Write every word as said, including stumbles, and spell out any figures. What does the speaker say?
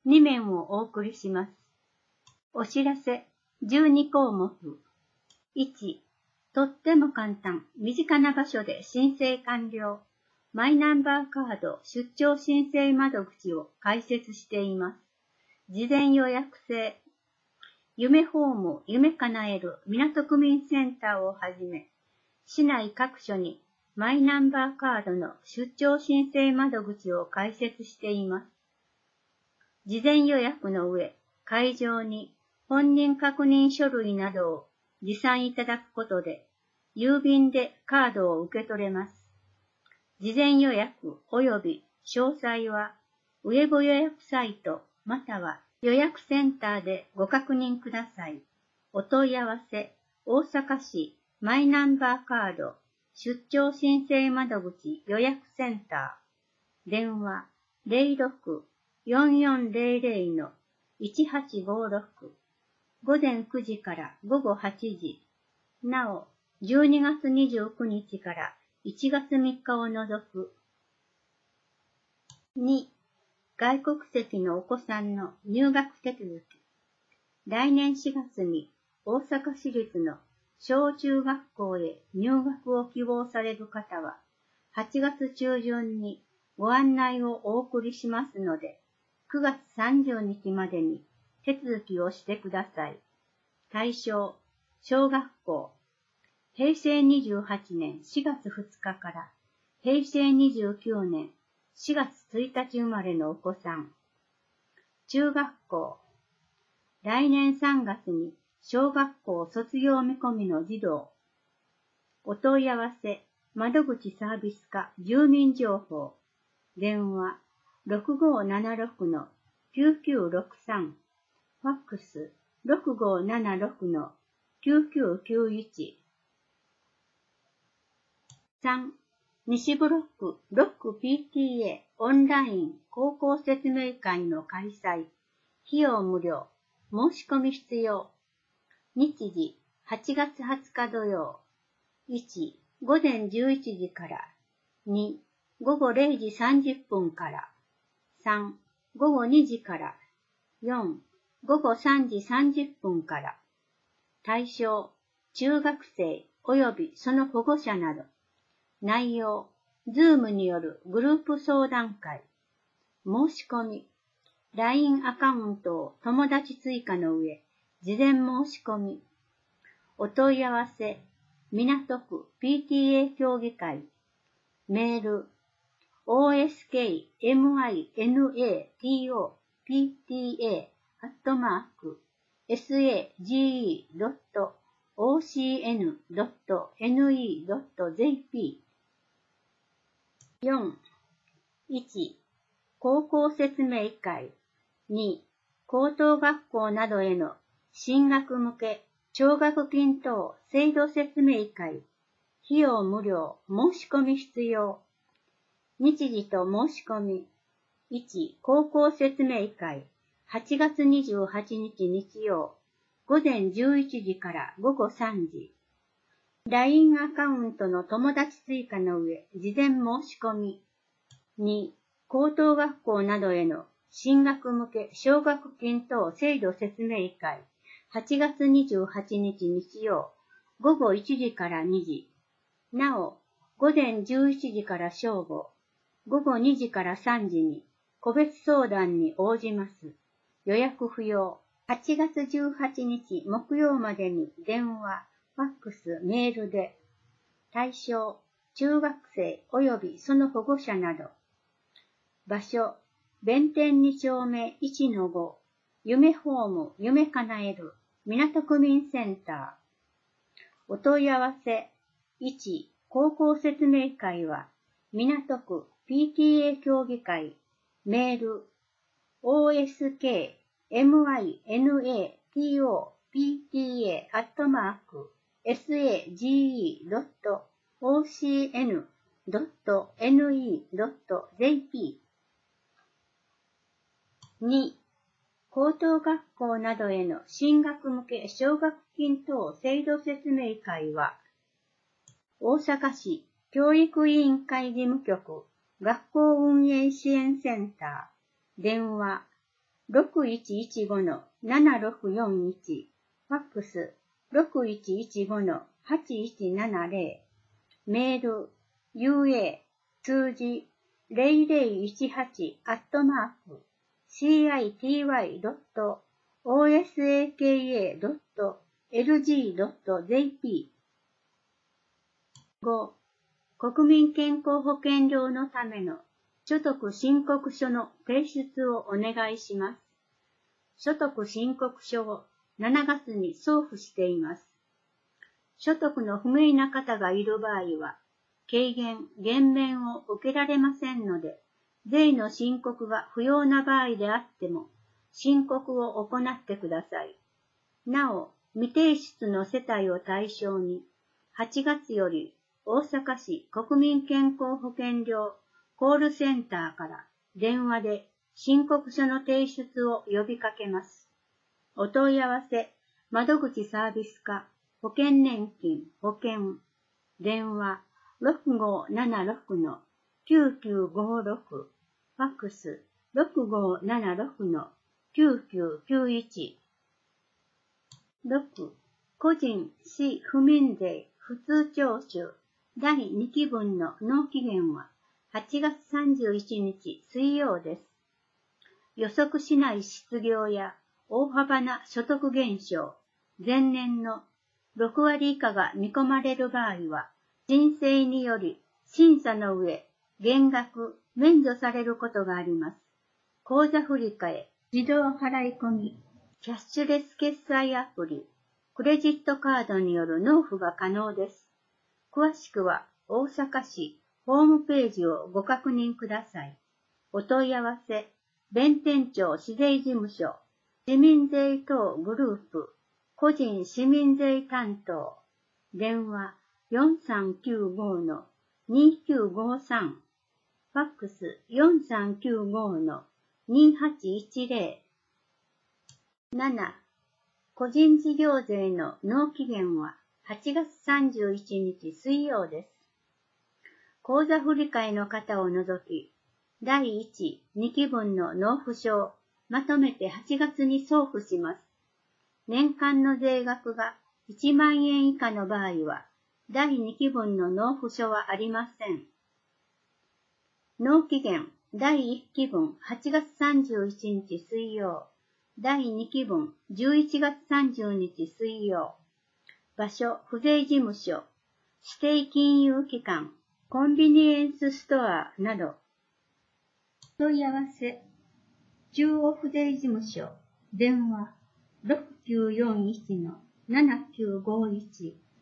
に面をお送りします。お知らせじゅうに項目。いち、とっても簡単、身近な場所で申請完了。マイナンバーカード出張申請窓口を開設しています。事前予約制。夢ホーム夢叶える港区民センターをはじめ、市内各所にマイナンバーカードの出張申請窓口を開設しています。事前予約の上、会場に本人確認書類などを持参いただくことで、郵便でカードを受け取れます。事前予約及び詳細は、ウェブ予約サイトまたは予約センターでご確認ください。お問い合わせ、大阪市マイナンバーカード出張申請窓口予約センター。電話 ゼロろく よんよんゼロゼロ のいちはちごろく。午前くじから午後はちじ。なお、じゅうにがつにじゅうくにちからいちがつみっかを除く。に、外国籍のお子さんの入学手続き。来年しがつに大阪市立の小中学校へ入学を希望される方は、はちがつ中旬にご案内をお送りしますので、くがつさんじゅうにちまでに手続きをしてください。対象、小学校。へいせいにじゅうはちねんしがつふつかからへいせいにじゅうきゅうねんしがつついたち生まれのお子さん。中学校。来年さんがつに小学校卒業見込みの児童。お問い合わせ、窓口サービス課住民情報。電話ろくごーななろくのきゅうきゅうろくさん。ファックスろくごーななろくのきゅうきゅうきゅういち。さん、西ブロックロック ピーティーエー オンライン高校説明会の開催。費用無料。申し込み必要。日時はちがつはつか土曜。いち、午前じゅういちじから。に、午後れいじさんじゅっぷんから。さん、午後にじから。よん、午後さんじさんじゅっぷんから。対象、中学生及びその保護者など。内容、Zoom によるグループ相談会。申し込み、ライン アカウントを友達追加の上、事前申し込み。お問い合わせ、港区 ピーティーエー 協議会。メール、オーエスケーエムアイエヌエーティーオーピーティーエー アットマーク エスエージーイードットオーシーエヌドットエヌイードットジェーピー。よん、いち、高校説明会。に、高等学校などへの進学向け奨学金等制度説明会。費用無料。申し込み必要。日時と申し込み。いち、高校説明会。はちがつにじゅうはちにち日曜。午前じゅういちじから午後さんじ。ライン アカウントの友達追加の上、事前申し込み。に、高等学校などへの進学向け奨学金等制度説明会。はちがつにじゅうはちにち日曜。午後いちじからにじ。なお、午前じゅういちじから正午。午後にじからさんじに個別相談に応じます。予約不要。はちがつじゅうはちにち木曜までに電話、ファックス、メールで。対象、中学生及びその保護者など。場所、弁天にちょうめいちのご、夢ホーム夢叶える港区民センター。お問い合わせ、いち、高校説明会は、港区 ピーティーエー 協議会、メール、オーエスケーエムアイエヌエーティーオーピーティーエー アットマーク エスエージーイードットオーシーエヌドットエヌイードットジェーピー。に、高等学校などへの進学向け奨学金等制度説明会は、大阪市教育委員会事務局学校運営支援センター、電話ろくいちいちごのななろくよんいち、ファックスろくいちいちごのはちいちななゼロ、メール ユーエー 数字ゼロゼロいちはちアットマーク シーアイティーワイドットオーエスエーケーエードットエルジードットジェーピー。ご. 国民健康保険料のための所得申告書の提出をお願いします。所得申告書をしちがつに送付しています。所得の不明な方がいる場合は、軽減、減免を受けられませんので、税の申告が不要な場合であっても、申告を行ってください。なお、未提出の世帯を対象に、はちがつより大阪市国民健康保険料コールセンターから電話で申告書の提出を呼びかけます。お問い合わせ、窓口サービス課、保険年金、保険、電話ろくごーななろくのきゅうきゅうごろく、ファックスろくごーななろくのきゅうきゅうきゅういち。ろく. 個人、市、府民税、普通徴収、だいにきぶんの納期限ははちがつさんじゅういちにち水曜です。予測しない失業や大幅な所得減少、前年のろくわり以下が見込まれる場合は、申請により審査の上、減額、免除されることがあります。口座振替、自動払い込み、キャッシュレス決済アプリ、クレジットカードによる納付が可能です。詳しくは大阪市ホームページをご確認ください。お問い合わせ、弁天町市税事務所、市民税等グループ、個人市民税担当、電話よんさんきゅうごのにきゅうごさん、ファックスよんさんきゅうごのにはちいちゼロ。なな. 個人事業税の納期限ははちがつさんじゅういちにち水曜です。口座振替の方を除き、だいいち、にきぶんの納付書をまとめてはちがつに送付します。年間の税額がいちまんえん以下の場合は、だいにきぶんの納付書はありません。納期限だいいっきぶんはちがつさんじゅういちにち水曜、だいにきぶんじゅういちがつさんじゅうにち水曜。場所、府税事務所、指定金融機関、コンビニエンスストアなど。問い合わせ、中央府税事務所、電話ろくきゅうよんいちのななきゅうごいち、